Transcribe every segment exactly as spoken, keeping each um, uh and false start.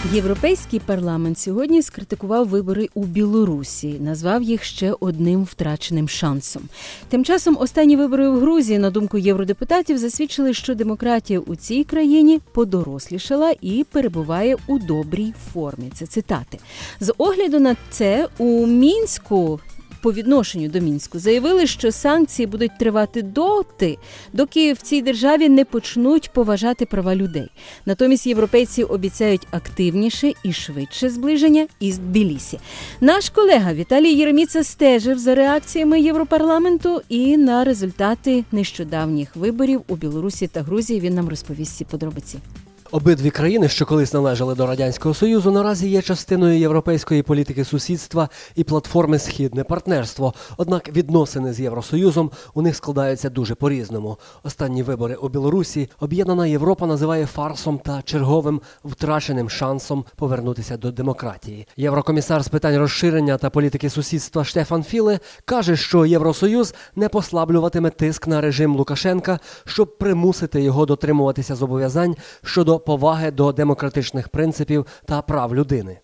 Європейський парламент сьогодні скритикував вибори у Білорусі, назвав їх ще одним втраченим шансом. Тим часом останні вибори в Грузії, на думку євродепутатів, засвідчили, що демократія у цій країні подорослішала і перебуває у добрій формі. Це цитати. З огляду на це у Мінську по відношенню до Мінську заявили, що санкції будуть тривати доти, доки в цій державі не почнуть поважати права людей. Натомість європейці обіцяють активніше і швидше зближення із Тбілісі. Наш колега Віталій Єреміца стежив за реакціями Європарламенту і на результати нещодавніх виборів у Білорусі та Грузії він нам розповість ці подробиці. Обидві країни, що колись належали до Радянського Союзу, наразі є частиною європейської політики сусідства і платформи «Східне партнерство». Однак відносини з Євросоюзом у них складаються дуже по-різному. Останні вибори у Білорусі Об'єднана Європа називає фарсом та черговим втраченим шансом повернутися до демократії. Єврокомісар з питань розширення та політики сусідства Штефан Філе каже, що Євросоюз не послаблюватиме тиск на режим Лукашенка, щоб примусити його дотримуватися зобов'язань щодо поваги до демократичних принципів та прав людини.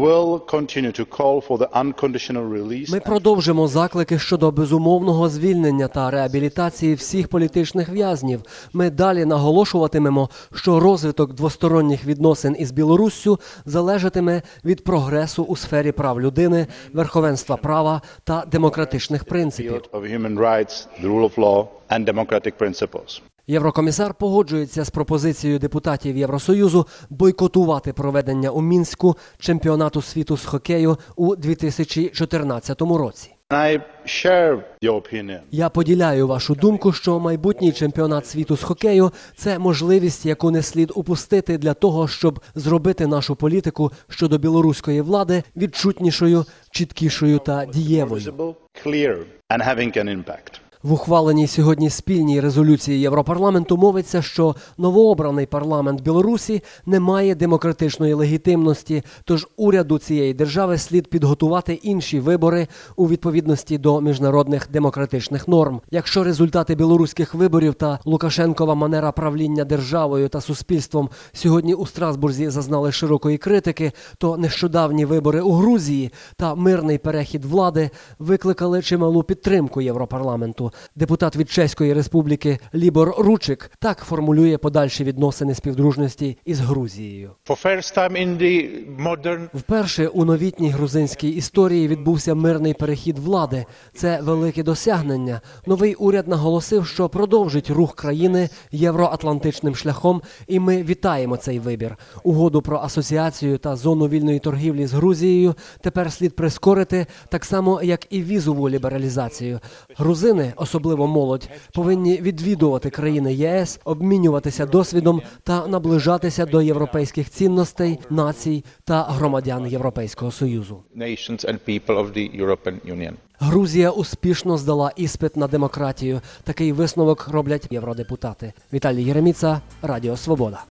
Ми продовжимо заклики щодо безумовного звільнення та реабілітації всіх політичних в'язнів. Ми далі наголошуватимемо, що розвиток двосторонніх відносин із Білоруссю залежатиме від прогресу у сфері прав людини, верховенства права та демократичних принципів. Єврокомісар погоджується з пропозицією депутатів Євросоюзу бойкотувати проведення у Мінську чемпіонату світу з хокею у дві тисячі чотирнадцятому році. Я поділяю вашу думку, що майбутній чемпіонат світу з хокею – це можливість, яку не слід упустити для того, щоб зробити нашу політику щодо білоруської влади відчутнішою, чіткішою та дієвою. В ухваленій сьогодні спільній резолюції Європарламенту мовиться, що новообраний парламент Білорусі не має демократичної легітимності, тож уряду цієї держави слід підготувати інші вибори у відповідності до міжнародних демократичних норм. Якщо результати білоруських виборів та Лукашенкова манера правління державою та суспільством сьогодні у Страсбурзі зазнали широкої критики, то нещодавні вибори у Грузії та мирний перехід влади викликали чималу підтримку Європарламенту. Депутат від Чеської республіки Лібор Ручик так формулює подальші відносини співдружності із Грузією. Вперше у новітній грузинській історії відбувся мирний перехід влади. Це велике досягнення. Новий уряд наголосив, що продовжить рух країни євроатлантичним шляхом, і ми вітаємо цей вибір. Угоду про асоціацію та зону вільної торгівлі з Грузією тепер слід прискорити, так само, як і візову лібералізацію. Грузини, особливо молодь, повинні відвідувати країни ЄС, обмінюватися досвідом та наближатися до європейських цінностей, націй та громадян Європейського Союзу. Грузія успішно здала іспит на демократію. Такий висновок роблять євродепутати. Віталій Єреміца, Радіо Свобода.